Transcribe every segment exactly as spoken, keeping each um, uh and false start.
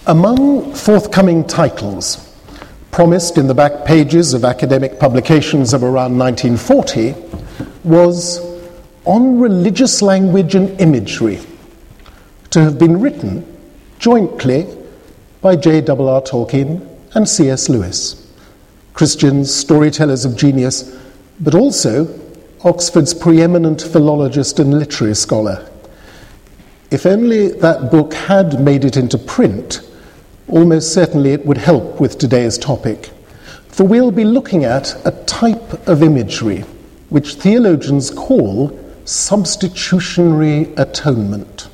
Among forthcoming titles promised in the back pages of academic publications of around nineteen forty was On Religious Language and Imagery, to have been written jointly by J R R Tolkien and C S Lewis, Christians, storytellers of genius, but also Oxford's preeminent philologist and literary scholar. If only that book had made it into print, almost certainly it would help with today's topic, for we'll be looking at a type of imagery which theologians call substitutionary atonement.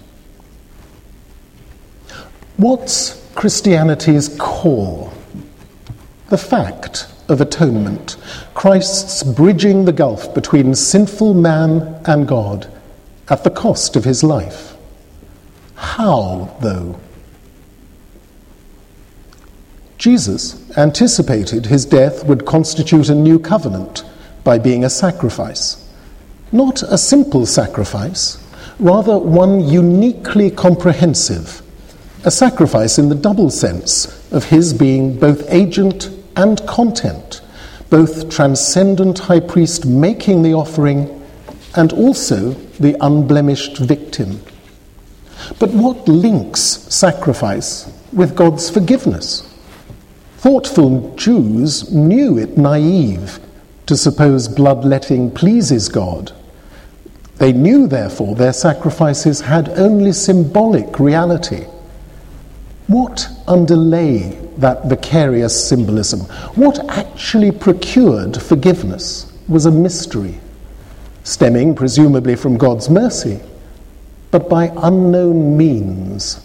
What's Christianity's call? The fact of atonement, Christ's bridging the gulf between sinful man and God at the cost of his life. How, though? Jesus anticipated his death would constitute a new covenant by being a sacrifice. Not a simple sacrifice, rather one uniquely comprehensive, a sacrifice in the double sense of his being both agent and content, both transcendent high priest making the offering and also the unblemished victim. But what links sacrifice with God's forgiveness? Thoughtful Jews knew it naive to suppose bloodletting pleases God. They knew, therefore, their sacrifices had only symbolic reality. What underlay that vicarious symbolism? What actually procured forgiveness was a mystery, stemming presumably from God's mercy, but by unknown means.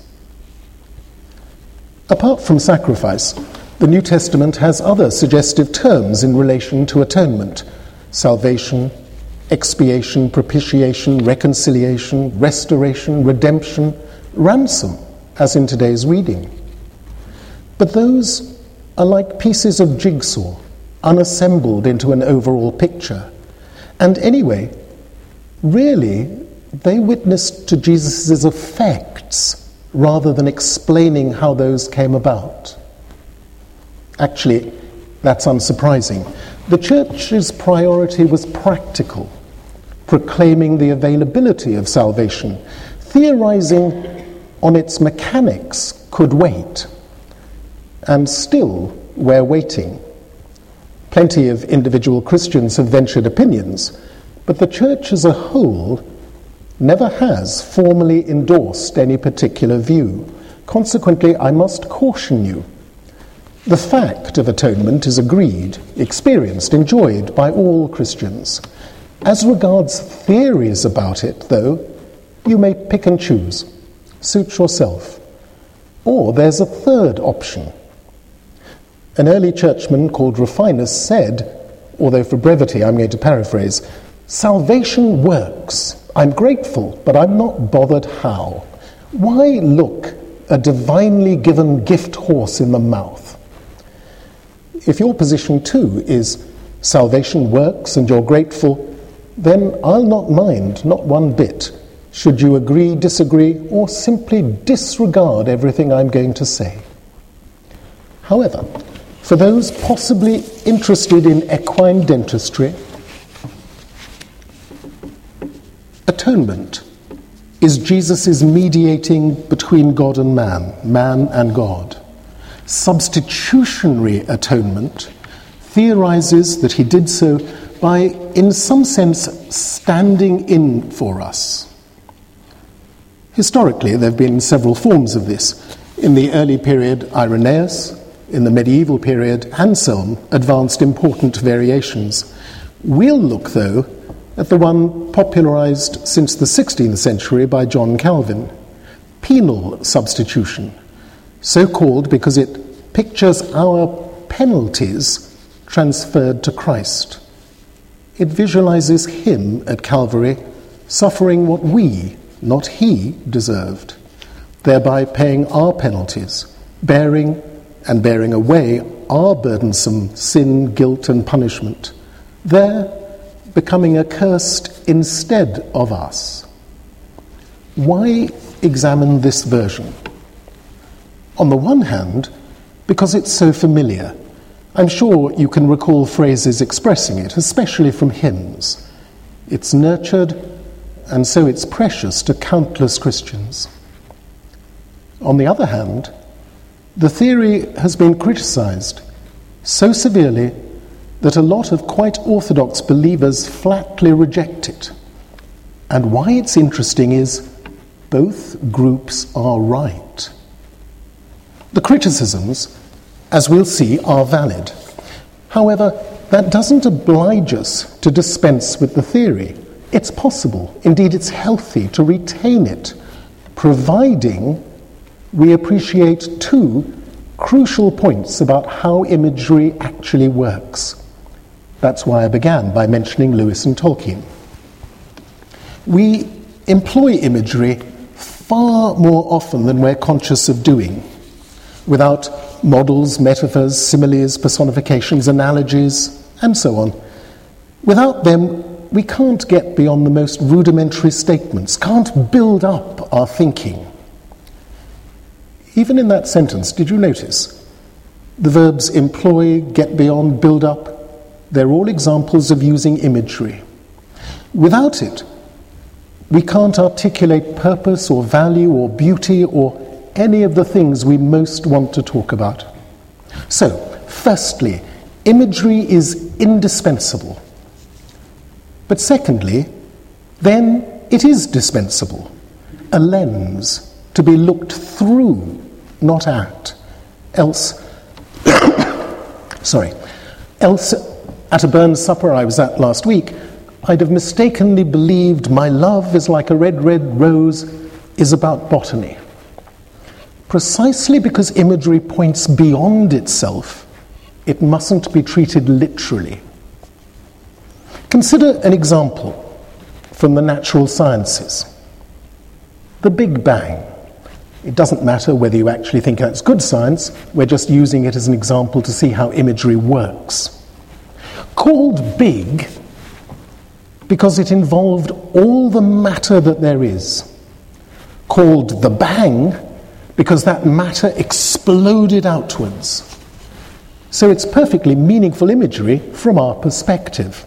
Apart from sacrifice, the New Testament has other suggestive terms in relation to atonement: salvation, expiation, propitiation, reconciliation, restoration, redemption, ransom, as in today's reading. But those are like pieces of jigsaw, unassembled into an overall picture. And anyway, really, they witnessed to Jesus' effects rather than explaining how those came about. Actually, that's unsurprising. The church's priority was practical, proclaiming the availability of salvation. Theorizing on its mechanics could wait. And still, we're waiting. Plenty of individual Christians have ventured opinions, but the church as a whole never has formally endorsed any particular view. Consequently, I must caution you. The fact of atonement is agreed, experienced, enjoyed by all Christians. As regards theories about it, though, you may pick and choose. Suit yourself. Or there's a third option. An early churchman called Rufinus said, although for brevity I'm going to paraphrase, "Salvation works. I'm grateful, but I'm not bothered how. Why look a divinely given gift horse in the mouth?" If your position too is salvation works and you're grateful, then I'll not mind, not one bit, should you agree, disagree, or simply disregard everything I'm going to say. However, for those possibly interested in equine dentistry, atonement is Jesus' mediating between God and man, man and God. Substitutionary atonement theorizes that he did so by, in some sense, standing in for us. Historically, there have been several forms of this. In the early period, Irenaeus. In the medieval period, Anselm advanced important variations. We'll look, though, at the one popularized since the sixteenth century by John Calvin, penal substitution, so called because it pictures our penalties transferred to Christ. It visualizes him at Calvary suffering what we, not he, deserved, thereby paying our penalties, bearing and bearing away our burdensome sin, guilt, and punishment, there becoming accursed instead of us. Why examine this version? On the one hand, because it's so familiar. I'm sure you can recall phrases expressing it, especially from hymns. It's nurtured, and so it's precious to countless Christians. On the other hand, the theory has been criticized so severely that a lot of quite orthodox believers flatly reject it. And why it's interesting is both groups are right. The criticisms, as we'll see, are valid. However, that doesn't oblige us to dispense with the theory. It's possible, indeed it's healthy, to retain it, providing we appreciate two crucial points about how imagery actually works. That's why I began by mentioning Lewis and Tolkien. We employ imagery far more often than we're conscious of doing, without models, metaphors, similes, personifications, analogies, and so on. Without them, we can't get beyond the most rudimentary statements, can't build up our thinking. Even in that sentence, did you notice? The verbs employ, get beyond, build up, they're all examples of using imagery. Without it, we can't articulate purpose or value or beauty or any of the things we most want to talk about. So, firstly, imagery is indispensable. But secondly, then it is dispensable, a lens to be looked through, not at. Else, sorry, else at a Burns supper I was at last week, I'd have mistakenly believed my love is like a red, red rose is about botany. Precisely because imagery points beyond itself, it mustn't be treated literally. Consider an example from the natural sciences. The Big Bang. It doesn't matter whether you actually think that's good science, we're just using it as an example to see how imagery works. Called big because it involved all the matter that there is. Called the bang because that matter exploded outwards. So it's perfectly meaningful imagery from our perspective.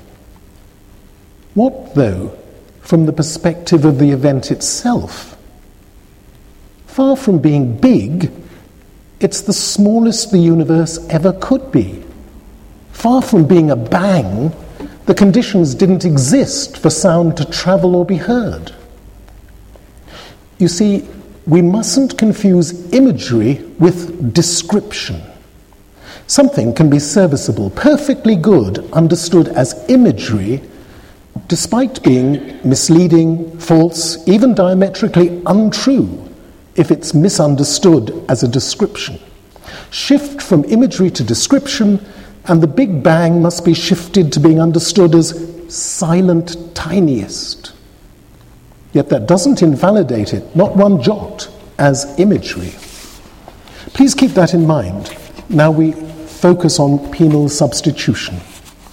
What, though, from the perspective of the event itself? Far from being big, it's the smallest the universe ever could be. Far from being a bang, the conditions didn't exist for sound to travel or be heard. You see, we mustn't confuse imagery with description. Something can be serviceable, perfectly good, understood as imagery, despite being misleading, false, even diametrically untrue, if it's misunderstood as a description. Shift from imagery to description, and the Big Bang must be shifted to being understood as silent tiniest. Yet that doesn't invalidate it, not one jot, as imagery. Please keep that in mind. Now we focus on penal substitution.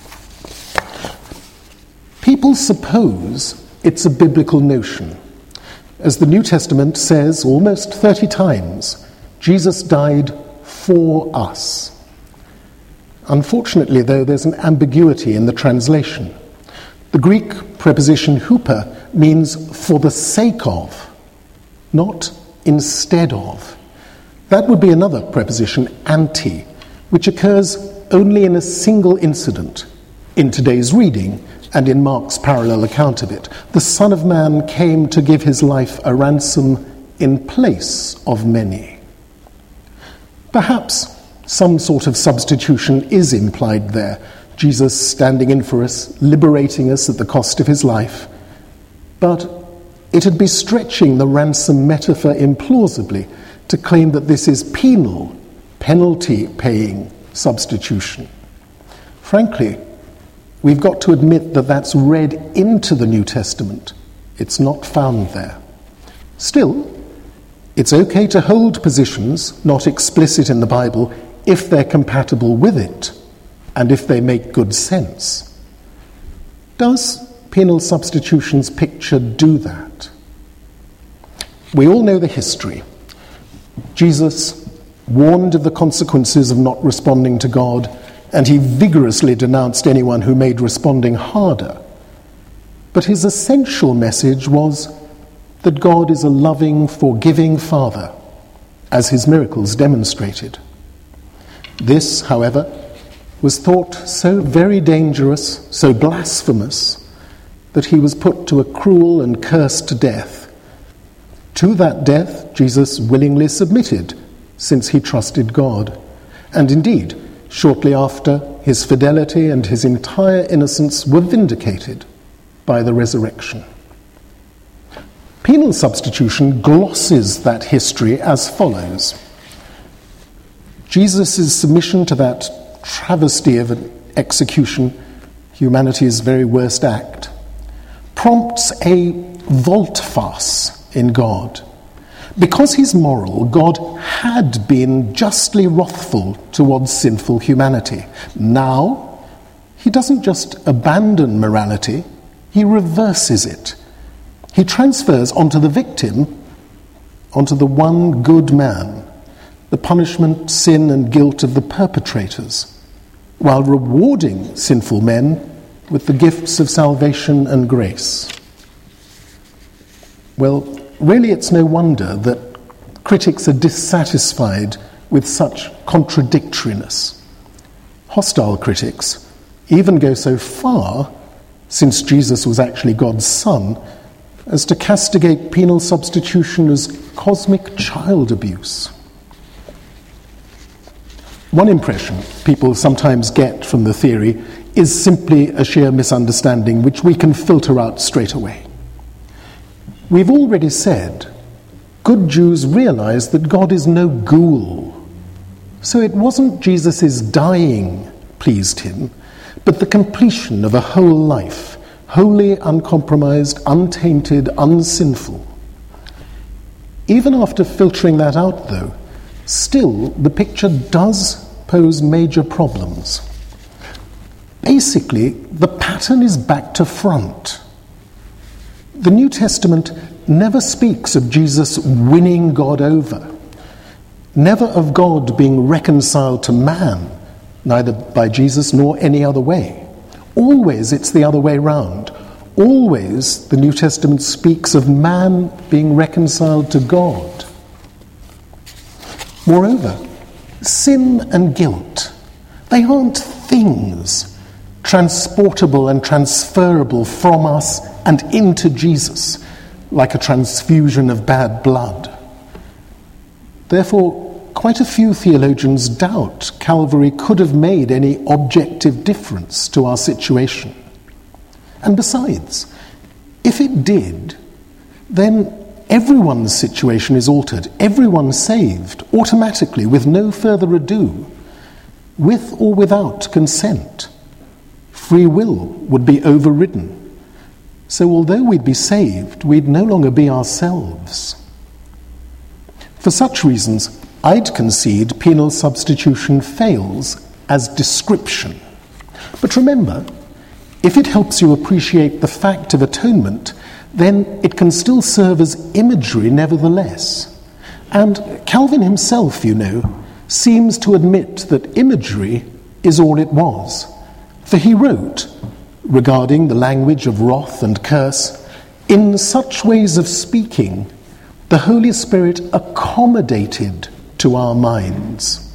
People suppose it's a biblical notion. As the New Testament says almost thirty times, Jesus died for us. Unfortunately, though, there's an ambiguity in the translation. The Greek preposition huper means for the sake of, not instead of. That would be another preposition, anti, which occurs only in a single incident in today's reading and in Mark's parallel account of it. The Son of Man came to give his life a ransom in place of many. Perhaps some sort of substitution is implied there, Jesus standing in for us, liberating us at the cost of his life. But it'd be stretching the ransom metaphor implausibly to claim that this is penal, penalty-paying substitution. Frankly, we've got to admit that that's read into the New Testament. It's not found there. Still, it's okay to hold positions not explicit in the Bible if they're compatible with it and if they make good sense. Does penal substitution's picture do that? We all know the history. Jesus warned of the consequences of not responding to God, and he vigorously denounced anyone who made responding harder. But his essential message was that God is a loving, forgiving Father, as his miracles demonstrated. This, however, was thought so very dangerous, so blasphemous, that he was put to a cruel and cursed death. To that death, Jesus willingly submitted, since he trusted God. And indeed, shortly after, his fidelity and his entire innocence were vindicated by the resurrection. Penal substitution glosses that history as follows. Jesus' submission to that travesty of an execution, humanity's very worst act, prompts a volte-face in God. Because he's moral, God had been justly wrathful towards sinful humanity. Now, he doesn't just abandon morality, he reverses it. He transfers onto the victim, onto the one good man, the punishment, sin, and guilt of the perpetrators, while rewarding sinful men with the gifts of salvation and grace. Well, really it's no wonder that critics are dissatisfied with such contradictoriness. Hostile critics even go so far, since Jesus was actually God's Son, as to castigate penal substitution as cosmic child abuse. One impression people sometimes get from the theory is simply a sheer misunderstanding which we can filter out straight away. We've already said good Jews realized that God is no ghoul. So it wasn't Jesus' dying pleased him, but the completion of a whole life, wholly uncompromised, untainted, unsinful. Even after filtering that out, though, still the picture does pose major problems. Basically, the pattern is back to front. The New Testament never speaks of Jesus winning God over, never of God being reconciled to man, neither by Jesus nor any other way. Always it's the other way round. Always the New Testament speaks of man being reconciled to God. Moreover, sin and guilt, they aren't things transportable and transferable from us and into Jesus, like a transfusion of bad blood. Therefore, quite a few theologians doubt Calvary could have made any objective difference to our situation. And besides, if it did, then everyone's situation is altered, everyone saved, automatically, with no further ado, with or without consent. Free will would be overridden. So although we'd be saved, we'd no longer be ourselves. For such reasons, I'd concede penal substitution fails as description. But remember, if it helps you appreciate the fact of atonement, then it can still serve as imagery nevertheless. And Calvin himself, you know, seems to admit that imagery is all it was. For he wrote, regarding the language of wrath and curse, in such ways of speaking, the Holy Spirit accommodated to our minds.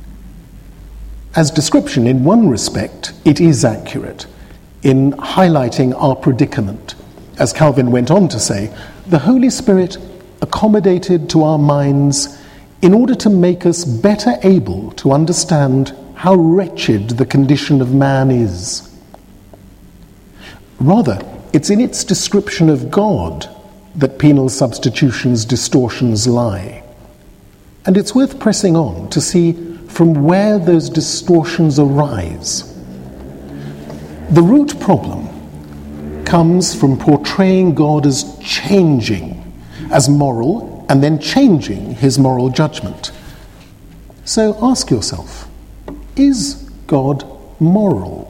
As description, in one respect, it is accurate in highlighting our predicament. As Calvin went on to say, the Holy Spirit accommodated to our minds in order to make us better able to understand how wretched the condition of man is. Rather, it's in its description of God that penal substitution's distortions lie. And it's worth pressing on to see from where those distortions arise. The root problem comes from portraying God as changing, as moral, and then changing his moral judgment. So ask yourself, is God moral?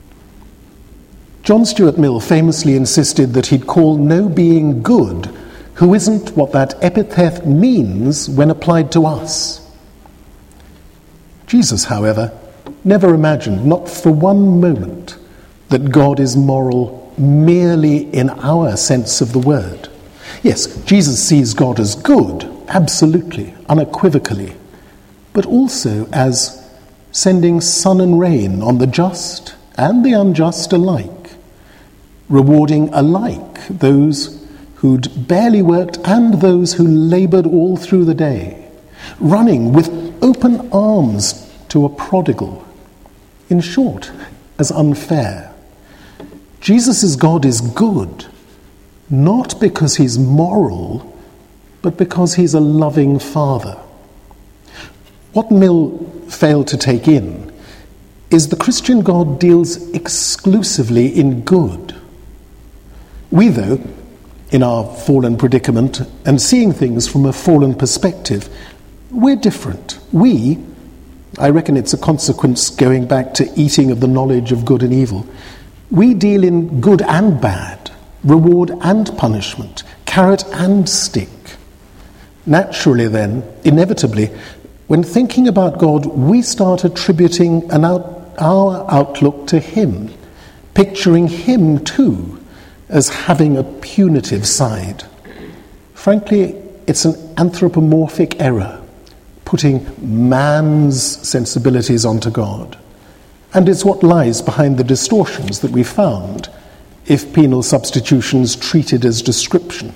John Stuart Mill famously insisted that he'd call no being good who isn't what that epithet means when applied to us. Jesus, however, never imagined, not for one moment, that God is moral merely in our sense of the word. Yes, Jesus sees God as good, absolutely, unequivocally, but also as sending sun and rain on the just and the unjust alike, rewarding alike those who'd barely worked and those who laboured all through the day, running with open arms to a prodigal. In short, as unfair. Jesus' God is good, not because he's moral, but because he's a loving father. What Mill failed to take in is the Christian God deals exclusively in good. We, though, in our fallen predicament and seeing things from a fallen perspective, we're different. We, I reckon it's a consequence going back to eating of the knowledge of good and evil, we deal in good and bad, reward and punishment, carrot and stick. Naturally then, inevitably, when thinking about God, we start attributing an out, our outlook to him, picturing him too as having a punitive side. Frankly, it's an anthropomorphic error, putting man's sensibilities onto God. And it's what lies behind the distortions that we found if penal substitution's treated as description.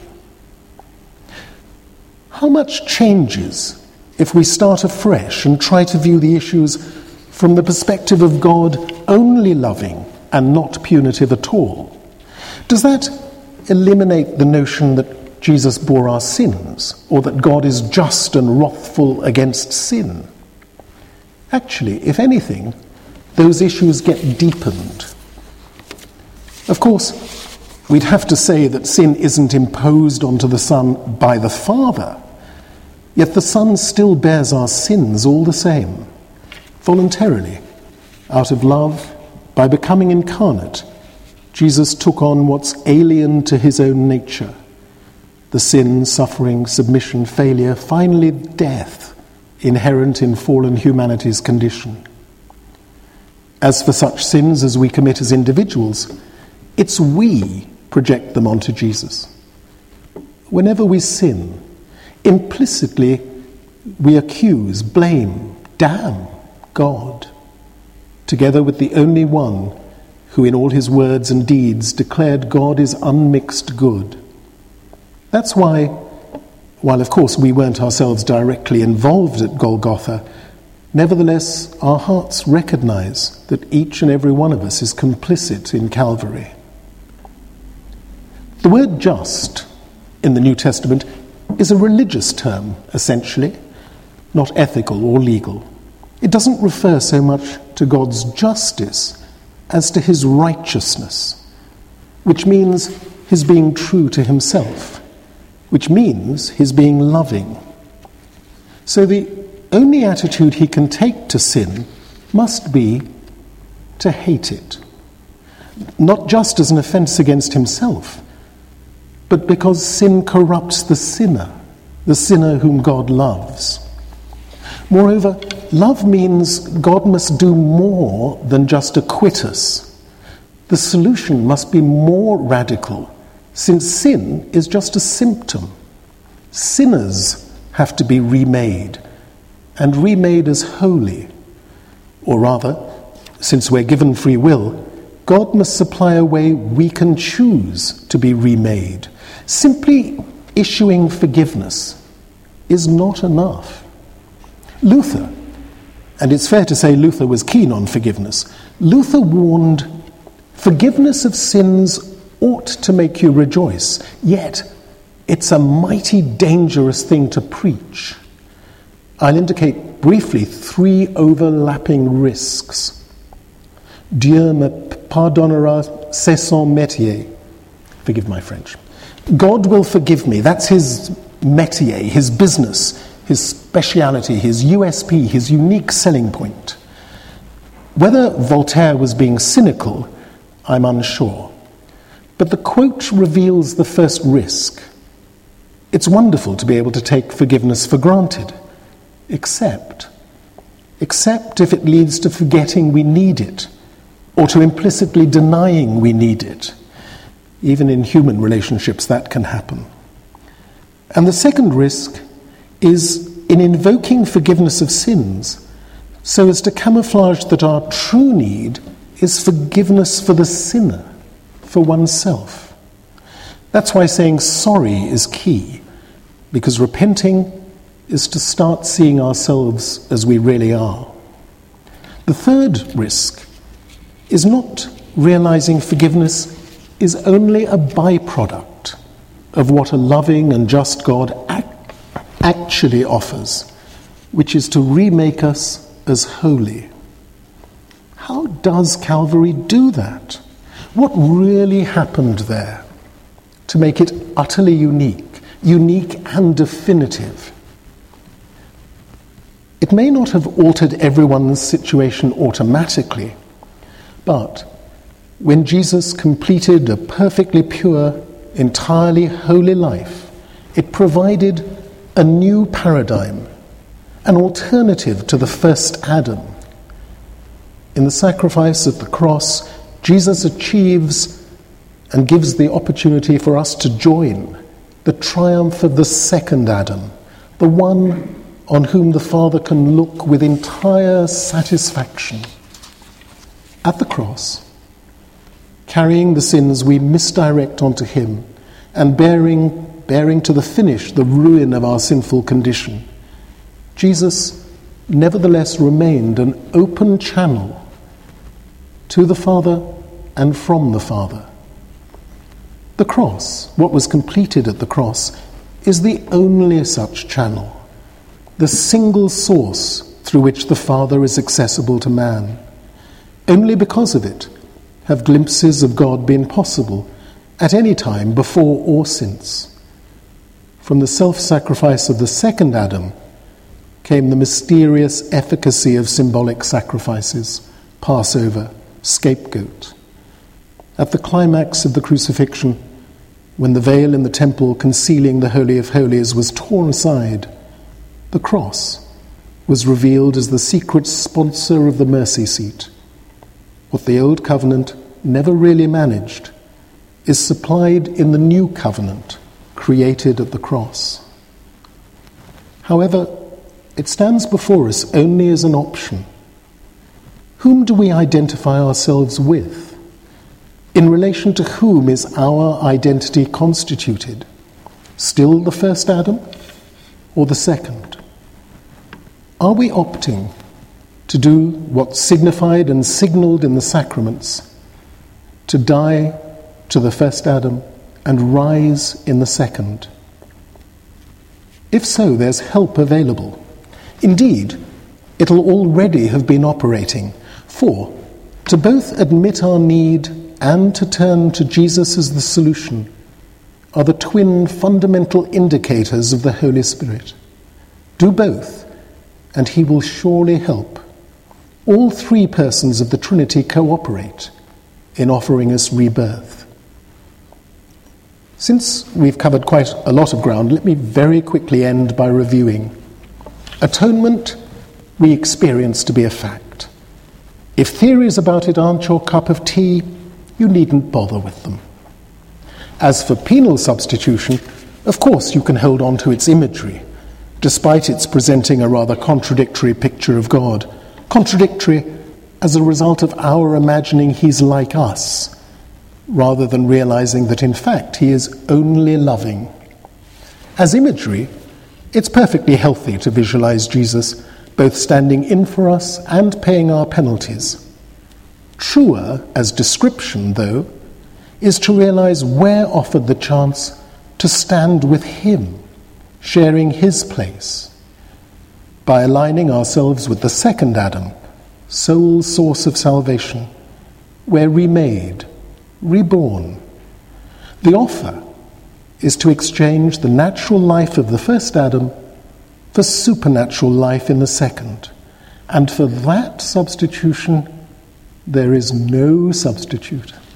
How much changes if we start afresh and try to view the issues from the perspective of God only loving and not punitive at all? Does that eliminate the notion that Jesus bore our sins, or that God is just and wrathful against sin? Actually, if anything, those issues get deepened. Of course, we'd have to say that sin isn't imposed onto the Son by the Father, yet the Son still bears our sins all the same, voluntarily, out of love, by becoming incarnate. Jesus took on what's alien to his own nature, the sin, suffering, submission, failure, finally death, inherent in fallen humanity's condition. As for such sins as we commit as individuals, it's we project them onto Jesus. Whenever we sin, implicitly we accuse, blame, damn God, together with the only one who in all his words and deeds declared God is unmixed good. That's why, while of course we weren't ourselves directly involved at Golgotha, nevertheless our hearts recognize that each and every one of us is complicit in Calvary. The word just in the New Testament is a religious term, essentially, not ethical or legal. It doesn't refer so much to God's justice as to his righteousness, which means his being true to himself, which means his being loving. So the only attitude he can take to sin must be to hate it, not just as an offense against himself, but because sin corrupts the sinner, the sinner whom God loves. Moreover, love means God must do more than just acquit us. The solution must be more radical, since sin is just a symptom. Sinners have to be remade, and remade as holy. Or rather, since we're given free will, God must supply a way we can choose to be remade. Simply issuing forgiveness is not enough. Luther, and it's fair to say Luther was keen on forgiveness, Luther warned, forgiveness of sins ought to make you rejoice, yet it's a mighty dangerous thing to preach. I'll indicate briefly three overlapping risks. Dieu me pardonnera, c'est son métier. Forgive my French. God will forgive me. That's his métier, his business, his speciality, his U S P, his unique selling point. Whether Voltaire was being cynical, I'm unsure. But the quote reveals the first risk. It's wonderful to be able to take forgiveness for granted, except, except if it leads to forgetting we need it, or to implicitly denying we need it. Even in human relationships, that can happen. And the second risk is in invoking forgiveness of sins so as to camouflage that our true need is forgiveness for the sinner, for oneself. That's why saying sorry is key, because repenting is to start seeing ourselves as we really are. The third risk is not realizing forgiveness is only a byproduct of what a loving and just God ac- actually offers, which is to remake us as holy. How does Calvary do that? What really happened there to make it utterly unique, unique and definitive? It may not have altered everyone's situation automatically, but when Jesus completed a perfectly pure, entirely holy life, it provided a new paradigm, an alternative to the first Adam. In the sacrifice at the cross, Jesus achieves and gives the opportunity for us to join the triumph of the second Adam, the one on whom the Father can look with entire satisfaction. At the cross, carrying the sins we misdirect onto him and bearing, bearing to the finish the ruin of our sinful condition, Jesus nevertheless remained an open channel to the Father and from the Father. The cross, what was completed at the cross, is the only such channel, the single source through which the Father is accessible to man. Only because of it have glimpses of God been possible at any time before or since. From the self-sacrifice of the second Adam came the mysterious efficacy of symbolic sacrifices, Passover, scapegoat. At the climax of the crucifixion, when the veil in the temple concealing the Holy of Holies was torn aside, the cross was revealed as the secret sponsor of the mercy seat. What the old covenant never really managed is supplied in the new covenant created at the cross. However, it stands before us only as an option. Whom do we identify ourselves with? In relation to whom is our identity constituted? Still the first Adam or the second? Are we opting to do what signified and signaled in the sacraments, to die to the first Adam and rise in the second? If so, there's help available. Indeed, it'll already have been operating, for to both admit our need and to turn to Jesus as the solution are the twin fundamental indicators of the Holy Spirit. Do both, and he will surely help. All three persons of the Trinity cooperate in offering us rebirth. Since we've covered quite a lot of ground, let me very quickly end by reviewing. Atonement we experience to be a fact. If theories about it aren't your cup of tea, you needn't bother with them. As for penal substitution, of course you can hold on to its imagery, despite its presenting a rather contradictory picture of God. Contradictory as a result of our imagining he's like us, rather than realizing that in fact he is only loving. As imagery, it's perfectly healthy to visualize Jesus both standing in for us and paying our penalties. Truer as description, though, is to realize we're offered the chance to stand with him, sharing his place. By aligning ourselves with the second Adam, sole source of salvation, we're remade, reborn. The offer is to exchange the natural life of the first Adam for supernatural life in the second. And for that substitution, there is no substitute.